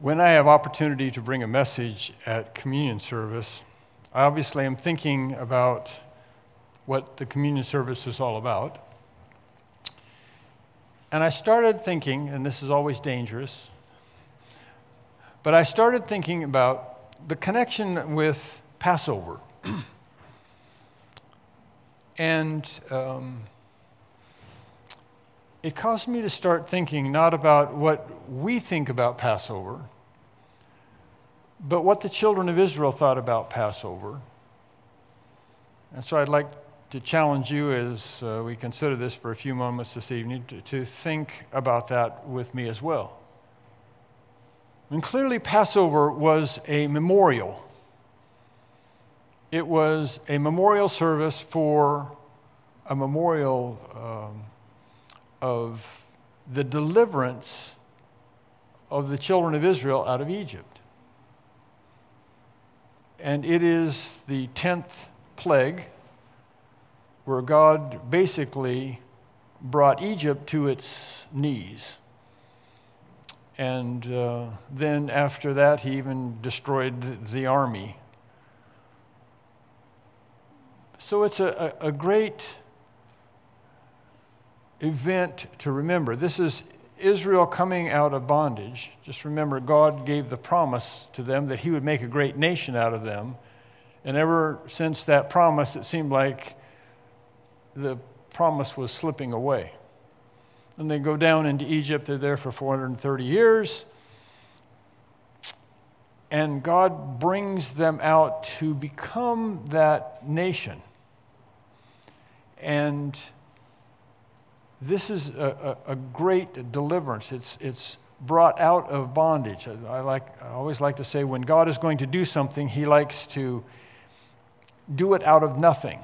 When I have opportunity to bring a message at communion service, I obviously am thinking about what the communion service is all about. And I started thinking, and this is always dangerous, but I started thinking about the connection with Passover. And it caused me to start thinking not about what we think about Passover, but what the children of Israel thought about Passover. And so I'd like to challenge you as we consider this for a few moments this evening to think about that with me as well. And clearly Passover was a memorial. It was a memorial service for a memorial of the deliverance of the children of Israel out of Egypt. And it is the 10th plague where God basically brought Egypt to its knees. And then after that, he even destroyed the army. So it's a great event to remember. This is Israel coming out of bondage. Just remember, God gave the promise to them that he would make a great nation out of them. And ever since that promise, it seemed like the promise was slipping away. And they go down into Egypt. They're there for 430 years. And God brings them out to become that nation. And this is a great deliverance. It's brought out of bondage. I always like to say when God is going to do something, he likes to do it out of nothing.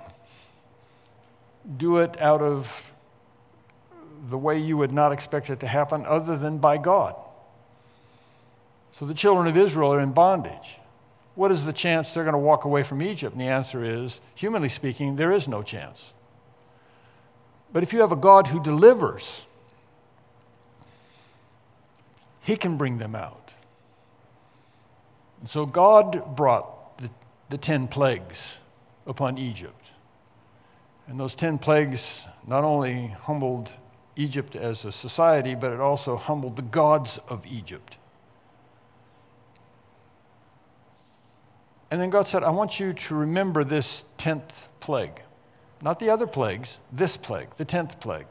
Do it out of the way you would not expect it to happen other than by God. So the children of Israel are in bondage. What is the chance they're going to walk away from Egypt? And the answer is, humanly speaking, there is no chance. But if you have a God who delivers, he can bring them out. And so God brought the 10 plagues upon Egypt. And those 10 plagues not only humbled Egypt as a society, but it also humbled the gods of Egypt. And then God said, I want you to remember this 10th plague. Not the other plagues, this plague, the 10th plague.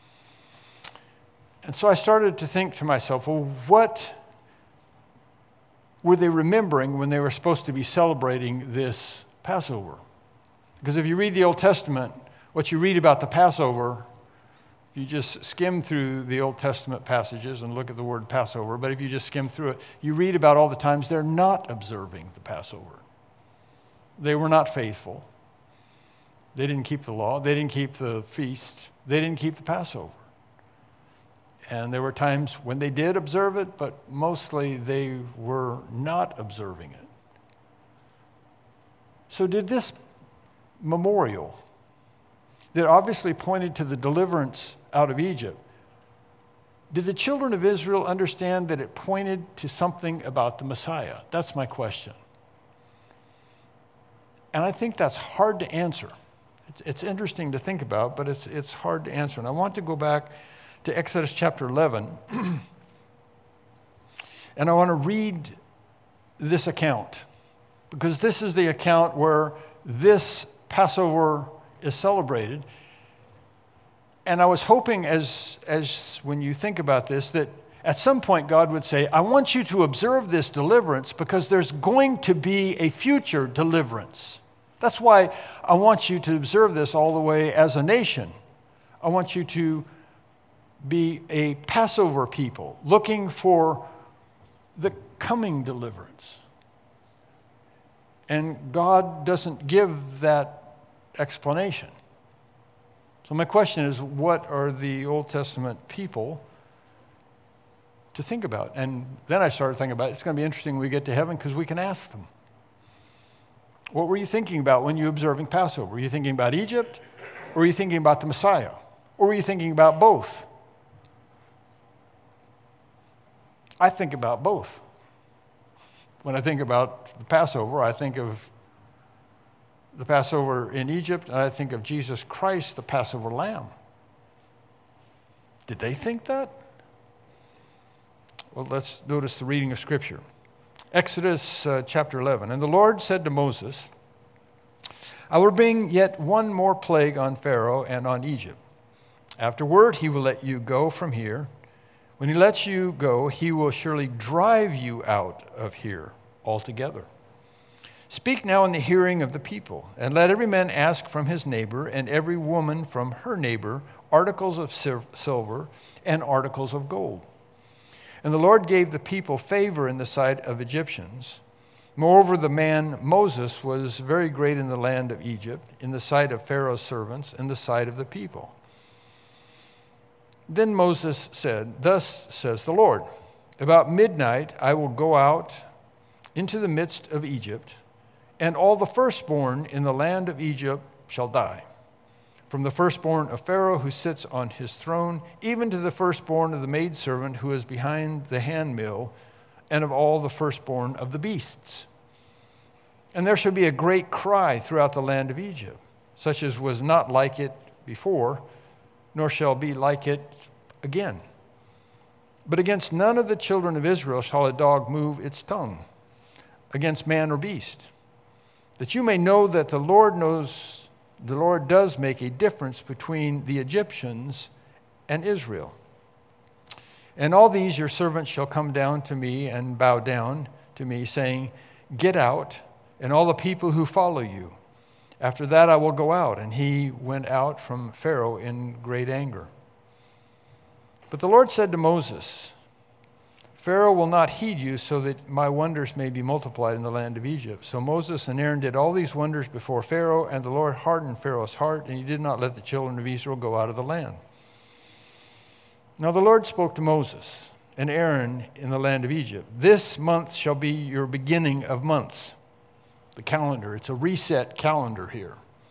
And so I started to think to myself, well, what were they remembering when they were supposed to be celebrating this Passover? Because if you read the Old Testament, what you read about the Passover, if you just skim through the Old Testament passages and look at the word Passover, but if you just skim through it, you read about all the times they're not observing the Passover. They were not faithful. They didn't keep the law. They didn't keep the feasts. They didn't keep the Passover. And there were times when they did observe it, but mostly they were not observing it. So did this memorial that obviously pointed to the deliverance out of Egypt, did the children of Israel understand that it pointed to something about the Messiah? That's my question. And I think that's hard to answer. It's interesting to think about, but it's hard to answer. And I want to go back to Exodus chapter 11, and I want to read this account, because this is the account where this Passover is celebrated. And I was hoping as when you think about this, that at some point God would say, I want you to observe this deliverance because there's going to be a future deliverance. That's why I want you to observe this all the way as a nation. I want you to be a Passover people looking for the coming deliverance. And God doesn't give that explanation. So my question is, what are the Old Testament people to think about? And then I started thinking about it. It's going to be interesting when we get to heaven because we can ask them. What were you thinking about when you were observing Passover? Were you thinking about Egypt? Or were you thinking about the Messiah? Or were you thinking about both? I think about both. When I think about the Passover, I think of the Passover in Egypt, and I think of Jesus Christ, the Passover lamb. Did they think that? Well, let's notice the reading of Scripture. Exodus chapter 11. And the Lord said to Moses, I will bring yet one more plague on Pharaoh and on Egypt. Afterward, he will let you go from here. When he lets you go, he will surely drive you out of here altogether. Speak now in the hearing of the people, and let every man ask from his neighbor and every woman from her neighbor articles of silver and articles of gold. And the Lord gave the people favor in the sight of Egyptians. Moreover, the man Moses was very great in the land of Egypt, in the sight of Pharaoh's servants, in the sight of the people. Then Moses said, Thus says the Lord, about midnight I will go out into the midst of Egypt, and all the firstborn in the land of Egypt shall die. From the firstborn of Pharaoh who sits on his throne, even to the firstborn of the maidservant who is behind the handmill, and of all the firstborn of the beasts. And there shall be a great cry throughout the land of Egypt, such as was not like it before, nor shall be like it again. But against none of the children of Israel shall a dog move its tongue, against man or beast, that you may know that the Lord does make a difference between the Egyptians and Israel. And all these your servants shall come down to me and bow down to me, saying, Get out, and all the people who follow you. After that I will go out. And he went out from Pharaoh in great anger. But the Lord said to Moses, Pharaoh will not heed you, so that my wonders may be multiplied in the land of Egypt. So Moses and Aaron did all these wonders before Pharaoh, and the Lord hardened Pharaoh's heart, and he did not let the children of Israel go out of the land. Now the Lord spoke to Moses and Aaron in the land of Egypt. This month shall be your beginning of months. The calendar, it's a reset calendar here.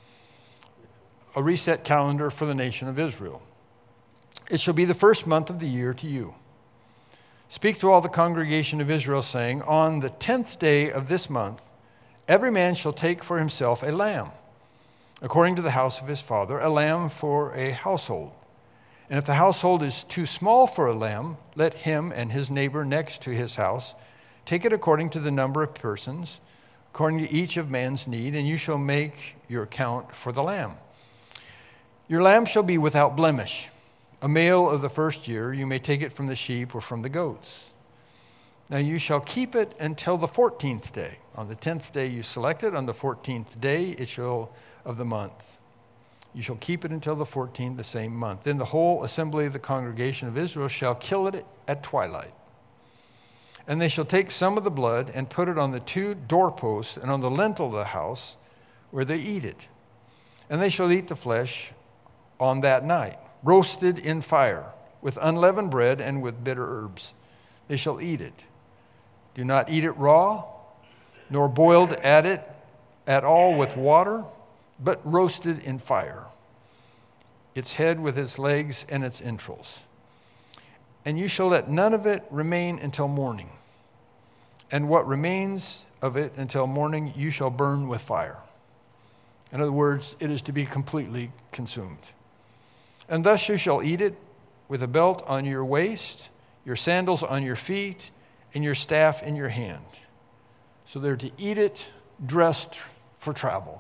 A reset calendar for the nation of Israel. It shall be the first month of the year to you. Speak to all the congregation of Israel, saying, On the 10th day of this month, every man shall take for himself a lamb, according to the house of his father, a lamb for a household. And if the household is too small for a lamb, let him and his neighbor next to his house take it according to the number of persons, according to each of man's need, and you shall make your account for the lamb. Your lamb shall be without blemish, a male of the first year. You may take it from the sheep or from the goats. Now you shall keep it until the 14th day. On the 10th day you select it, on the 14th day of the month. You shall keep it until the 14th, the same month. Then the whole assembly of the congregation of Israel shall kill it at twilight. And they shall take some of the blood and put it on the 2 doorposts and on the lintel of the house where they eat it. And they shall eat the flesh on that night, roasted in fire, with unleavened bread and with bitter herbs. They shall eat it. Do not eat it raw, nor boiled at all with water, but roasted in fire, its head with its legs and its entrails. And you shall let none of it remain until morning. And what remains of it until morning you shall burn with fire. In other words, it is to be completely consumed. And thus you shall eat it with a belt on your waist, your sandals on your feet, and your staff in your hand. So they're to eat it dressed for travel.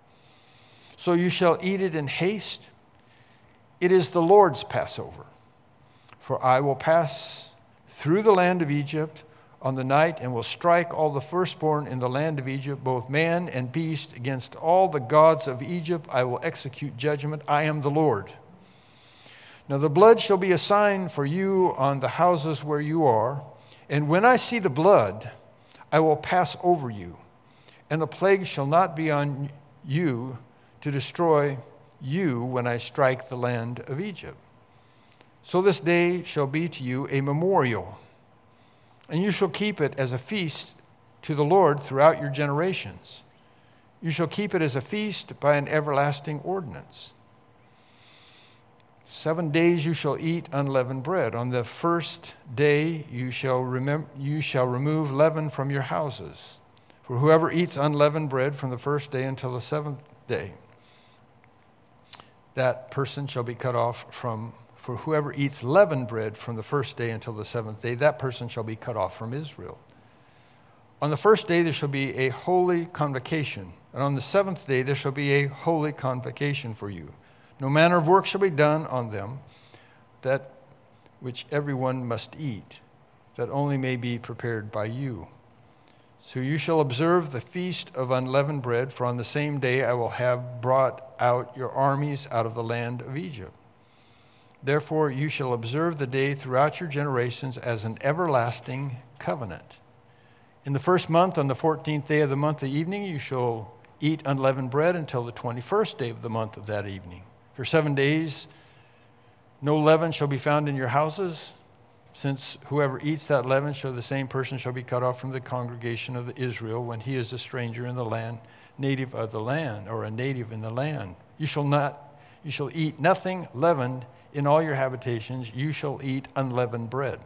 So you shall eat it in haste. It is the Lord's Passover. For I will pass through the land of Egypt on the night and will strike all the firstborn in the land of Egypt, both man and beast. Against all the gods of Egypt I will execute judgment. I am the Lord. Now the blood shall be a sign for you on the houses where you are. And when I see the blood, I will pass over you. And the plague shall not be on you to destroy you when I strike the land of Egypt. So this day shall be to you a memorial, and you shall keep it as a feast to the Lord throughout your generations. You shall keep it as a feast by an everlasting ordinance. 7 days you shall eat unleavened bread. On the first day you shall remove leaven from your houses. For whoever eats unleavened bread from the first day until the 7th day, that person shall be cut off from, for whoever eats leavened bread from the first day until the 7th day, that person shall be cut off from Israel. On the first day there shall be a holy convocation, and on the 7th day there shall be a holy convocation for you. No manner of work shall be done on them, that which everyone must eat, that only may be prepared by you. So you shall observe the feast of unleavened bread, for on the same day I will have brought out your armies out of the land of Egypt. Therefore you shall observe the day throughout your generations as an everlasting covenant. In the first month, on the 14th day of the month of evening, you shall eat unleavened bread until the 21st day of the month of that evening. For 7 days, no leaven shall be found in your houses, since whoever eats that leaven, the same person shall be cut off from the congregation of Israel when he is a stranger in the land, native of the land, or a native in the land. You shall eat nothing leavened in all your habitations. You shall eat unleavened bread.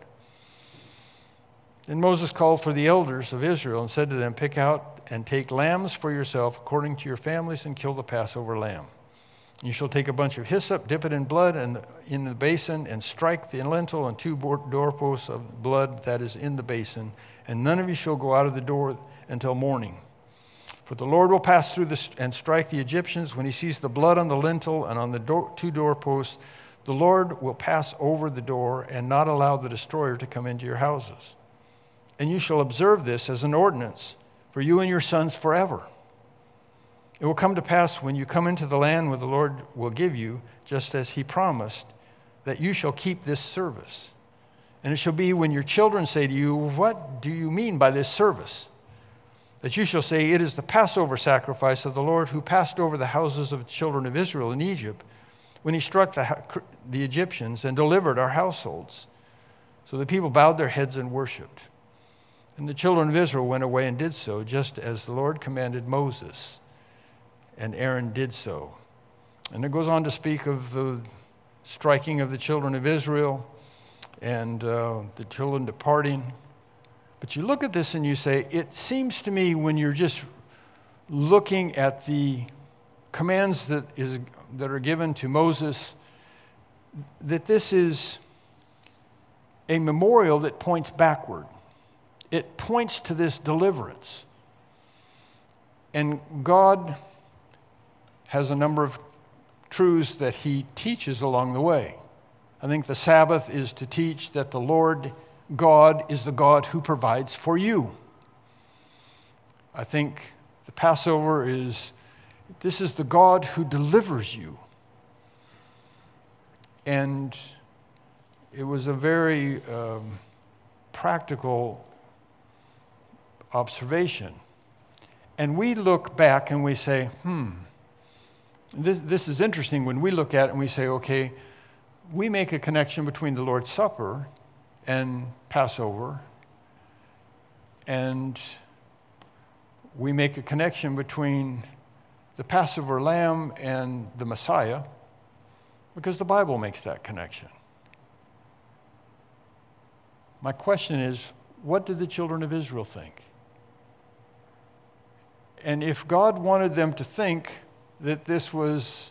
Then Moses called for the elders of Israel and said to them, pick out and take lambs for yourself according to your families and kill the Passover lamb. You shall take a bunch of hyssop, dip it in blood and in the basin, and strike the lintel and 2 doorposts of blood that is in the basin. And none of you shall go out of the door until morning. For the Lord will pass through and strike the Egyptians. When he sees the blood on the lintel and on the 2 doorposts, the Lord will pass over the door and not allow the destroyer to come into your houses. And you shall observe this as an ordinance for you and your sons forever. It will come to pass when you come into the land where the Lord will give you, just as he promised, that you shall keep this service. And it shall be when your children say to you, what do you mean by this service? That you shall say, it is the Passover sacrifice of the Lord who passed over the houses of the children of Israel in Egypt when he struck the Egyptians and delivered our households. So the people bowed their heads and worshiped. And the children of Israel went away and did so, just as the Lord commanded Moses. And Aaron did so. And it goes on to speak of the striking of the children of Israel and the children departing. But you look at this and you say, it seems to me when you're just looking at the commands that are given to Moses, that this is a memorial that points backward. It points to this deliverance. And God has a number of truths that he teaches along the way. I think the Sabbath is to teach that the Lord God is the God who provides for you. I think the Passover this is the God who delivers you. And it was a very practical observation. And we look back and we say, This is interesting when we look at it and we say, okay, we make a connection between the Lord's Supper and Passover, and we make a connection between the Passover lamb and the Messiah because the Bible makes that connection. My question is, what did the children of Israel think? And if God wanted them to think that this was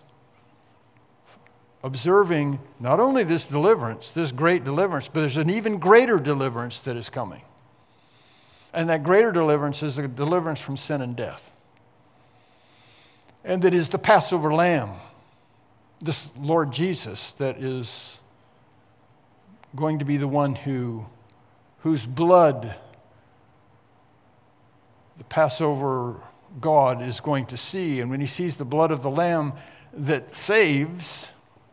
observing not only this deliverance, this great deliverance, but there's an even greater deliverance that is coming. And that greater deliverance is a deliverance from sin and death. And that is the Passover lamb, this Lord Jesus, that is going to be the one whose blood the Passover God is going to see. And when he sees the blood of the lamb that saves,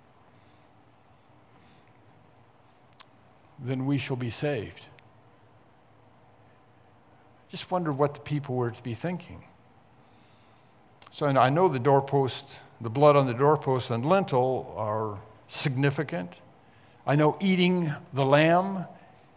then we shall be saved. Just wonder what the people were to be thinking. So I know the doorpost, the blood on the doorpost and lintel are significant. I know eating the lamb,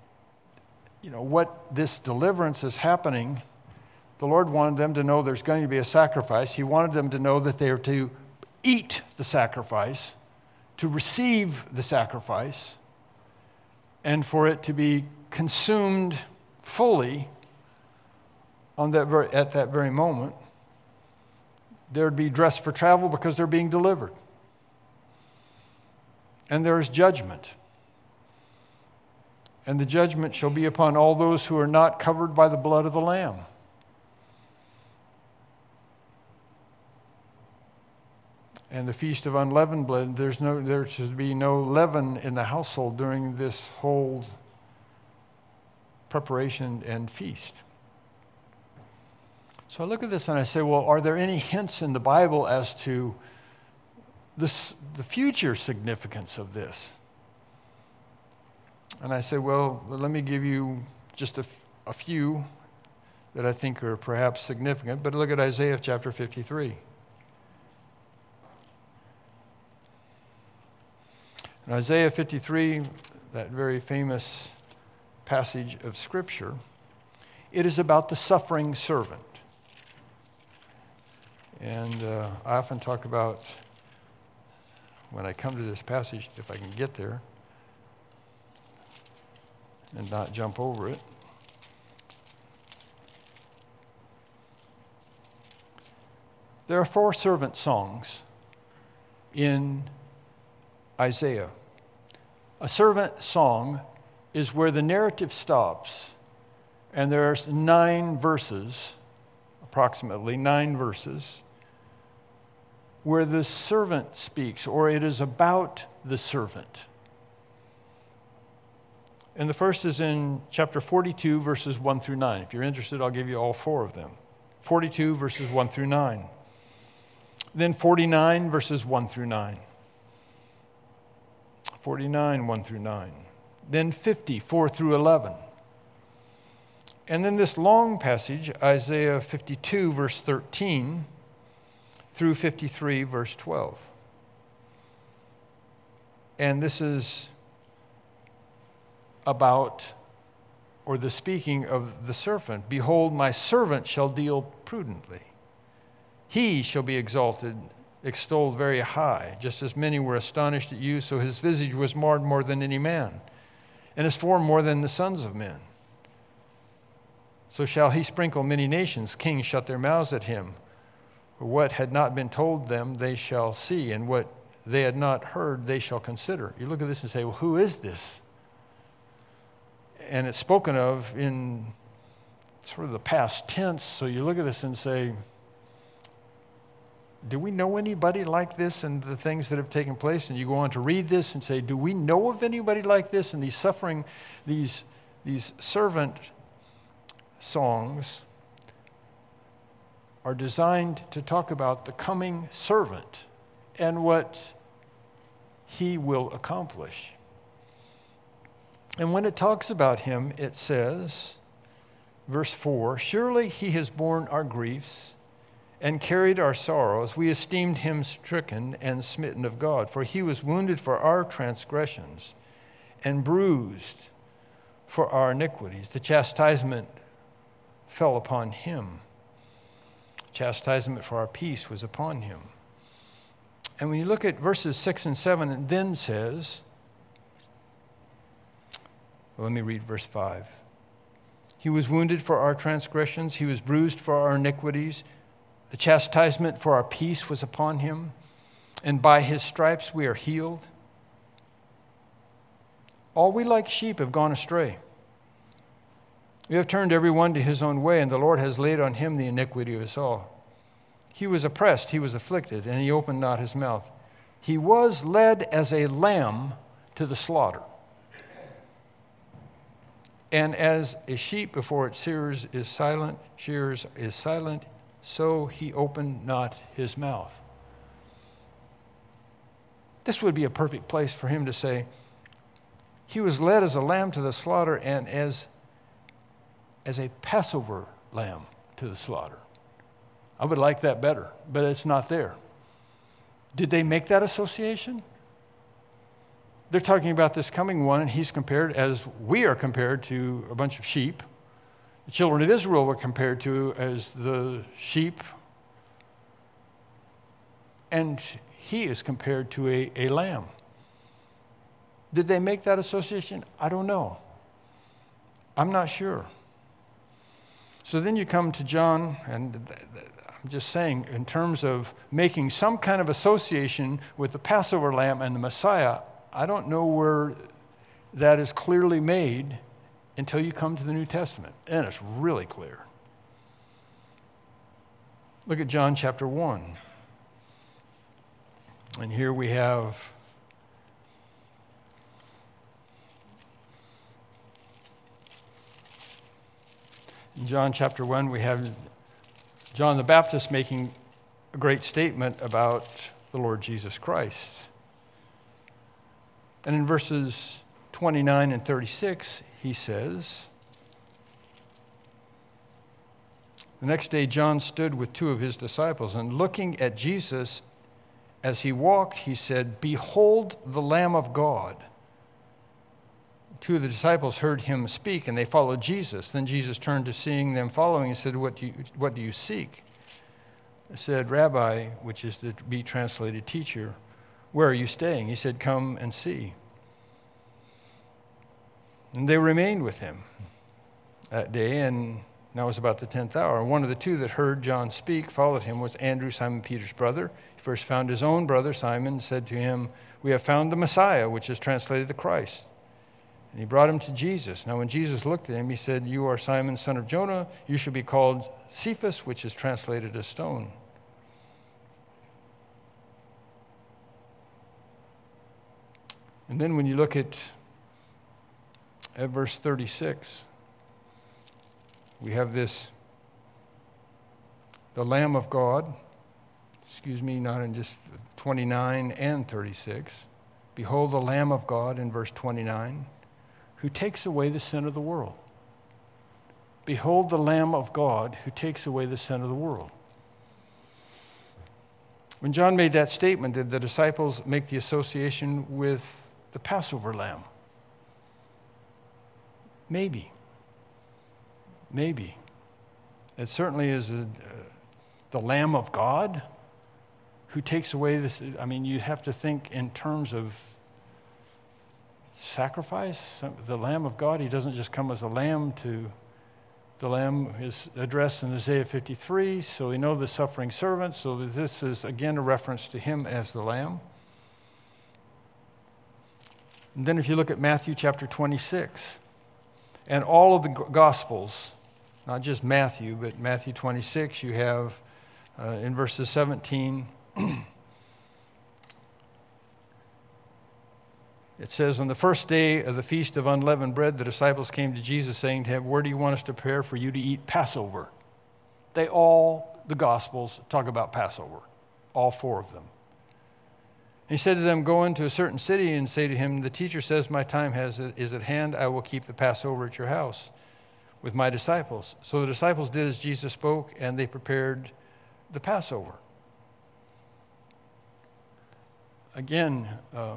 what this deliverance is happening. The Lord wanted them to know there's going to be a sacrifice. He wanted them to know that they are to eat the sacrifice to receive the sacrifice and for it to be consumed fully at that very moment. There'd be dressed for travel because they're being delivered. And there is judgment. And the judgment shall be upon all those who are not covered by the blood of the Lamb. And the Feast of Unleavened Bread, there should be no leaven in the household during this whole preparation and feast. So I look at this and I say, well, are there any hints in the Bible as to the future significance of this? And I say, well, let me give you just a few that I think are perhaps significant. But look at Isaiah chapter 53. In Isaiah 53, that very famous passage of Scripture, it is about the suffering servant. And I often talk about, when I come to this passage, if I can get there and not jump over it. There are 4 servant songs in Isaiah. A servant song is where the narrative stops, and there's 9 verses, approximately 9 verses, where the servant speaks, or it is about the servant. And the first is in chapter 42, verses 1 through 9. If you're interested, I'll give you all 4 of them. 42, verses 1 through 9. Then 49, verses 1 through 9. 49, 1 through 9. Then 50, 4 through 11. And then this long passage, Isaiah 52, verse 13, through 53, verse 12. And this is about, or the speaking of the servant. Behold, my servant shall deal prudently. He shall be extolled very high. Just as many were astonished at you, so his visage was marred more than any man, and his form more than the sons of men. So shall he sprinkle many nations. Kings shut their mouths at him. For what had not been told them, they shall see, and what they had not heard, they shall consider. You look at this and say, well, who is this? And it's spoken of in sort of the past tense. So you look at this and say, do we know anybody like this and the things that have taken place? And you go on to read this and say, do we know of anybody like this? And these suffering, these servant songs are designed to talk about the coming servant and what he will accomplish. And when it talks about him, it says, verse 4, surely he has borne our griefs and carried our sorrows. We esteemed him stricken and smitten of God, for he was wounded for our transgressions and bruised for our iniquities. The chastisement fell upon him. Chastisement for our peace was upon him. And when you look at verses 6 and 7, it then says, well, let me read verse 5. He was wounded for our transgressions. He was bruised for our iniquities. The chastisement for our peace was upon him, and by his stripes we are healed. All we like sheep have gone astray. We have turned every one to his own way, and the Lord has laid on him the iniquity of us all. He was oppressed, he was afflicted, and he opened not his mouth. He was led as a lamb to the slaughter. And as a sheep before its shearers is silent, so he opened not his mouth. This would be a perfect place for him to say, he was led as a lamb to the slaughter, and as a Passover lamb to the slaughter. I would like that better, but it's not there. Did they make that association? They're talking about this coming one, and he's compared, as we are compared to a bunch of sheep. The children of Israel were compared to as the sheep, and he is compared to a lamb. Did they make that association? I don't know. I'm not sure. So then you come to John, and I'm just saying, in terms of making some kind of association with the Passover lamb and the Messiah, I don't know where that is clearly made until you come to the New Testament. And it's really clear. Look at John chapter 1. And here we have in John chapter 1, we have John the Baptist making a great statement about the Lord Jesus Christ. And in verses 29 and 36, he says, "The next day John stood with two of his disciples, and looking at Jesus as he walked, he said, 'Behold the Lamb of God.' Two of the disciples heard him speak, and they followed Jesus. Then Jesus turned to seeing them following and said, 'What do you seek?' They said, 'Rabbi,' which is to be translated teacher, 'where are you staying?' He said, 'Come and see.' And they remained with him that day, and now it was about the 10th hour. And one of the two that heard John speak followed him was Andrew, Simon Peter's brother. He first found his own brother, Simon, and said to him, 'We have found the Messiah,' which is translated the Christ. And he brought him to Jesus. Now when Jesus looked at him, he said, 'You are Simon, son of Jonah. You shall be called Cephas,' which is translated a stone. And then when you look at verse 36, we have this, the Lamb of God, not in just 29 and 36. Behold the Lamb of God in verse 29, who takes away the sin of the world. Behold the Lamb of God who takes away the sin of the world. When John made that statement, did the disciples make the association with the Passover lamb? Maybe. It certainly is the Lamb of God who takes away this. I mean, you have to think in terms of sacrifice. The Lamb of God, he doesn't just come as a lamb. The lamb is addressed in Isaiah 53, so we know the suffering servant, so this is again a reference to him as the lamb. And then if you look at Matthew chapter 26, and all of the Gospels, not just Matthew, but Matthew 26, you have in verses 17, it says, "On the first day of the Feast of Unleavened Bread, the disciples came to Jesus saying to him, 'Where do you want us to prepare for you to eat Passover?'" The Gospels talk about Passover, all four of them. He said to them, "Go into a certain city and say to him, 'The teacher says, my time is at hand. I will keep the Passover at your house with my disciples.' So the disciples did as Jesus spoke, and they prepared the Passover." Again,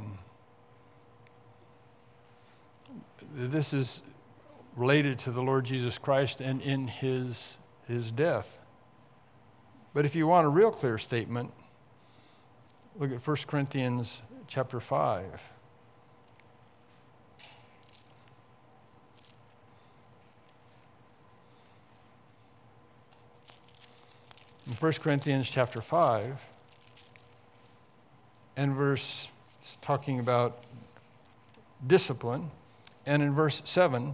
this is related to the Lord Jesus Christ and in his death. But if you want a real clear statement, look at 1 Corinthians chapter 5. In 1 Corinthians chapter 5, and it's talking about discipline, and in verse 7,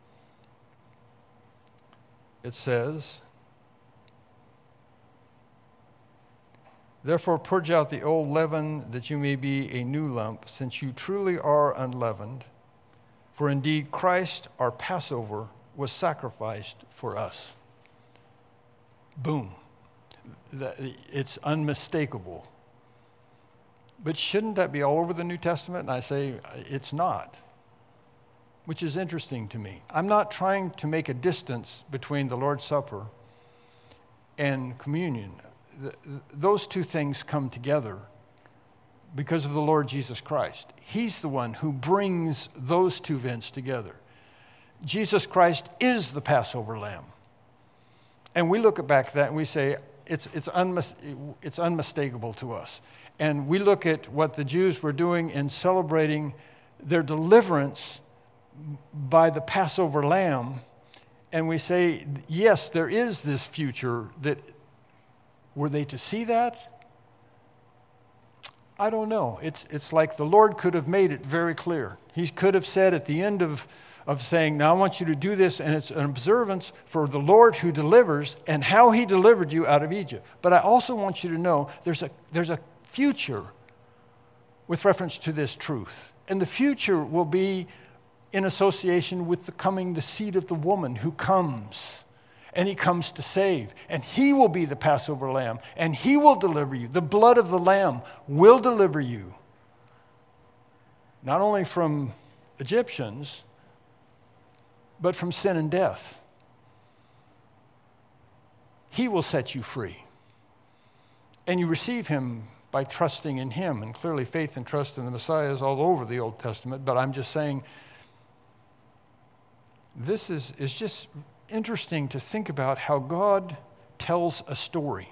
it says, "Therefore purge out the old leaven, that you may be a new lump, since you truly are unleavened. For indeed Christ, our Passover, was sacrificed for us." Boom. It's unmistakable. But shouldn't that be all over the New Testament? And I say it's not, which is interesting to me. I'm not trying to make a distance between the Lord's Supper and communion. Those two things come together because of the Lord Jesus Christ. He's the one who brings those two events together. Jesus Christ is the Passover lamb. And we look back at that and we say, it's unmistakable to us. And we look at what the Jews were doing in celebrating their deliverance by the Passover lamb, and we say, yes, there is this future, that were they to see that? I don't know. It's like the Lord could have made it very clear. He could have said at the end of saying, now I want you to do this, and it's an observance for the Lord who delivers and how he delivered you out of Egypt. But I also want you to know there's a future with reference to this truth. And the future will be in association with the seed of the woman who comes. And he comes to save. And he will be the Passover lamb. And he will deliver you. The blood of the lamb will deliver you. Not only from Egyptians, but from sin and death. He will set you free. And you receive him by trusting in him. And clearly faith and trust in the Messiah is all over the Old Testament. But I'm just saying, this is just interesting to think about how God tells a story.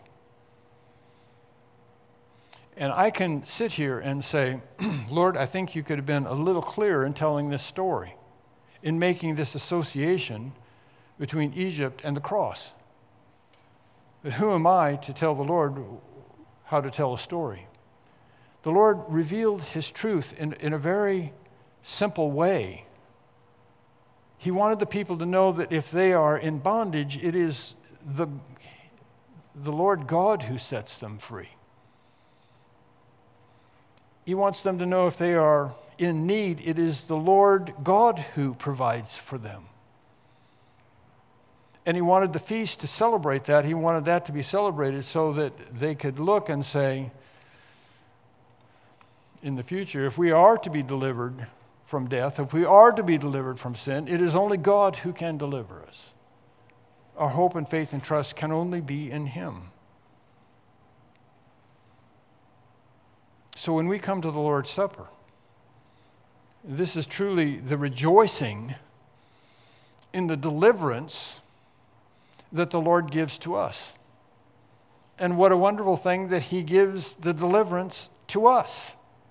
And I can sit here and say, Lord, I think you could have been a little clearer in telling this story, in making this association between Egypt and the cross. But who am I to tell the Lord how to tell a story? The Lord revealed his truth in a very simple way. He wanted the people to know that if they are in bondage, it is the Lord God who sets them free. He wants them to know if they are in need, it is the Lord God who provides for them. And he wanted the feast to celebrate that. He wanted that to be celebrated so that they could look and say, in the future, if we are to be delivered from death, if we are to be delivered from sin, it is only God who can deliver us. Our hope and faith and trust can only be in him. So when we come to the Lord's Supper, this is truly the rejoicing in the deliverance that the Lord gives to us. And what a wonderful thing that he gives the deliverance to us.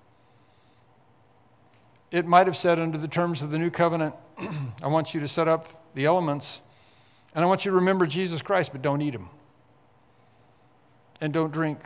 It might have said under the terms of the new covenant, I want you to set up the elements, and I want you to remember Jesus Christ, but don't eat him. And don't drink.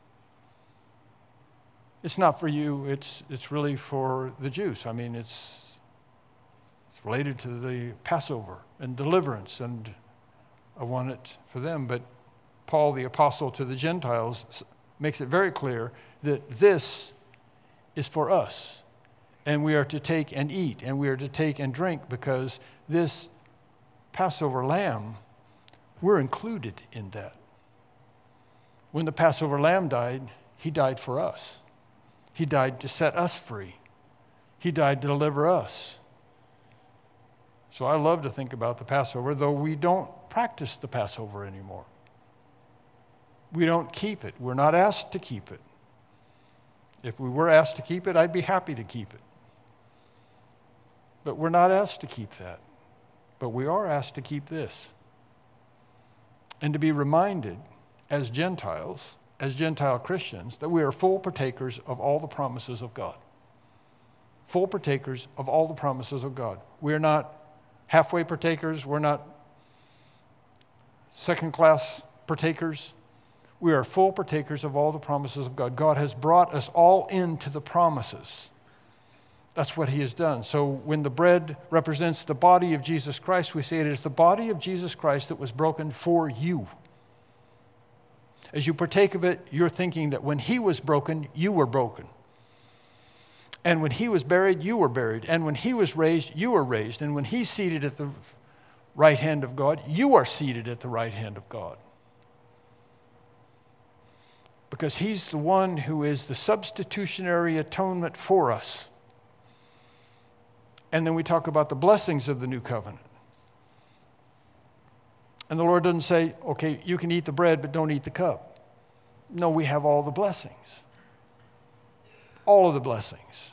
It's not for you, it's really for the Jews. I mean, it's related to the Passover and deliverance, and I want it for them. But Paul, the apostle to the Gentiles, makes it very clear that this is for us. And we are to take and eat, and we are to take and drink, because this Passover lamb, we're included in that. When the Passover lamb died, he died for us. He died to set us free. He died to deliver us. So I love to think about the Passover, though we don't practice the Passover anymore. We don't keep it. We're not asked to keep it. If we were asked to keep it, I'd be happy to keep it. But we're not asked to keep that. But we are asked to keep this. And to be reminded as Gentiles, as Gentile Christians, that we are full partakers of all the promises of God. Full partakers of all the promises of God. We are not halfway partakers. We're not second-class partakers. We are full partakers of all the promises of God. God has brought us all into the promises. That's what he has done. So when the bread represents the body of Jesus Christ, we say it is the body of Jesus Christ that was broken for you. As you partake of it, you're thinking that when he was broken, you were broken. And when he was buried, you were buried. And when he was raised, you were raised. And when he's seated at the right hand of God, you are seated at the right hand of God. Because he's the one who is the substitutionary atonement for us. And then we talk about the blessings of the new covenant. And the Lord doesn't say, okay, you can eat the bread, but don't eat the cup. No, we have all the blessings. All of the blessings.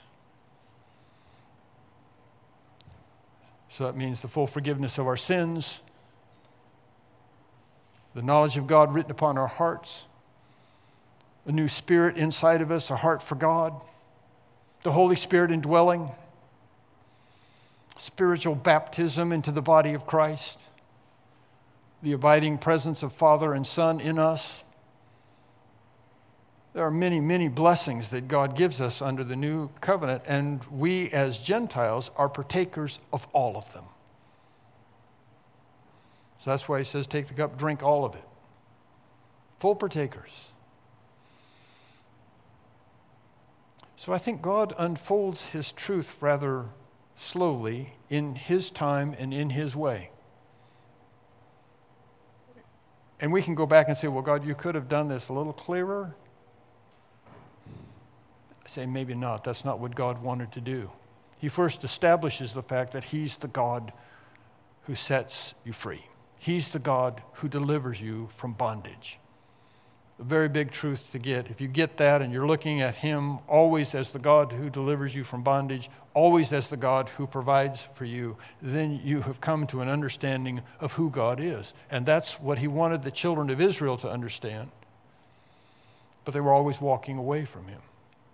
So that means the full forgiveness of our sins, the knowledge of God written upon our hearts, a new spirit inside of us, a heart for God, the Holy Spirit indwelling, spiritual baptism into the body of Christ, the abiding presence of Father and Son in us. There are many, many blessings that God gives us under the new covenant, and we as Gentiles are partakers of all of them. So that's why he says, take the cup, drink all of it. Full partakers. So I think God unfolds his truth rather slowly in his time and in his way. And we can go back and say, well, God, you could have done this a little clearer. I say, maybe not. That's not what God wanted to do. He first establishes the fact that he's the God who sets you free. He's the God who delivers you from bondage. A very big truth to get. If you get that and you're looking at him always as the God who delivers you from bondage, always as the God who provides for you, then you have come to an understanding of who God is. And that's what he wanted the children of Israel to understand. But they were always walking away from him.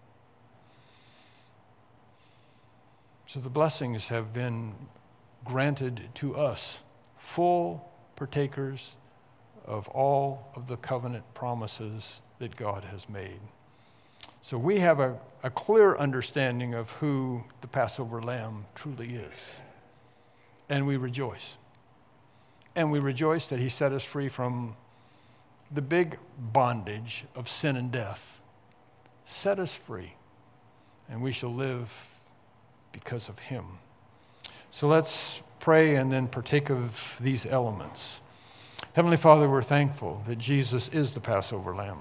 So the blessings have been granted to us, full partakers of all of the covenant promises that God has made. So we have a clear understanding of who the Passover lamb truly is. And we rejoice. And we rejoice that he set us free from the big bondage of sin and death. Set us free, and we shall live because of him. So let's pray and then partake of these elements. Heavenly Father, we're thankful that Jesus is the Passover lamb.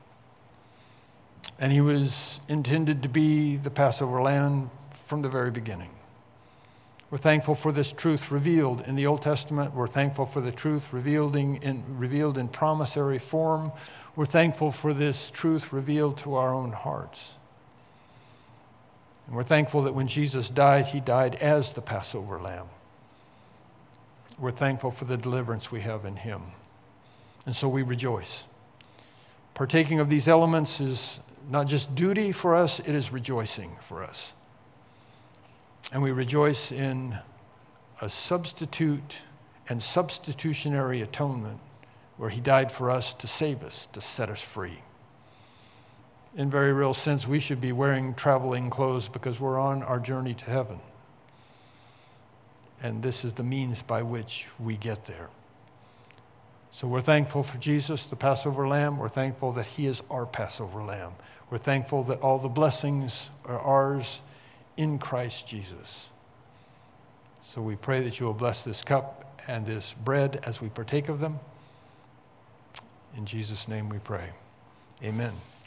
And he was intended to be the Passover lamb from the very beginning. We're thankful for this truth revealed in the Old Testament. We're thankful for the truth revealed in promissory form. We're thankful for this truth revealed to our own hearts. And we're thankful that when Jesus died, he died as the Passover lamb. We're thankful for the deliverance we have in him. And so we rejoice. Partaking of these elements is not just duty for us, it is rejoicing for us. And we rejoice in a substitute and substitutionary atonement where he died for us to save us, to set us free. In very real sense, we should be wearing traveling clothes because we're on our journey to heaven. And this is the means by which we get there. So we're thankful for Jesus, the Passover lamb. We're thankful that he is our Passover lamb. We're thankful that all the blessings are ours in Christ Jesus. So we pray that you will bless this cup and this bread as we partake of them. In Jesus' name we pray. Amen.